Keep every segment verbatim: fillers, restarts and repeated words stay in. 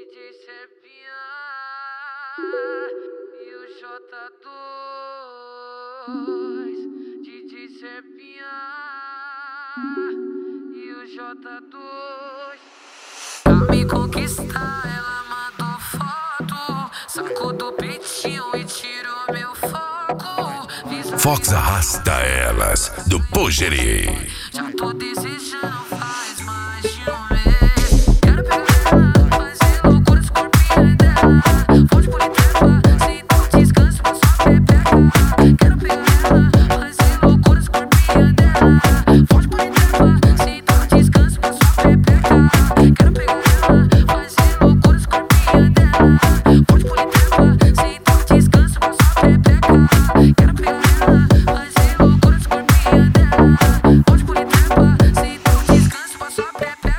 D J Cepinha e o J dois. D J Cepinha e o J dois. Pra me conquistar, ela mandou foto, sacou do peitinho e tirou meu foco. Fox arrasta elas do Pogeri. Já tô desejando faz mais de um mês. Quero pegar ela, fazer loucura com o corpinho dela. Fonte bonitela, sem dar um descanso pra sua pepeca. Quero pegar ela, fazer loucura com o corpinho dela. Fonte bonitela, sem dar um descanso pra sua pepeca. Quero pegar ela, fazer loucura com o corpinho dela. Fonte bonitela, sem dar um descanso pra sua pepeca. Quero pegar ela, fazer loucura com o corpinho dela. Fonte bonitela, sem dar um descanso pra sua pepeca.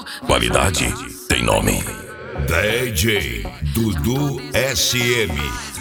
Qualidade tem nome. D J Dudu S M.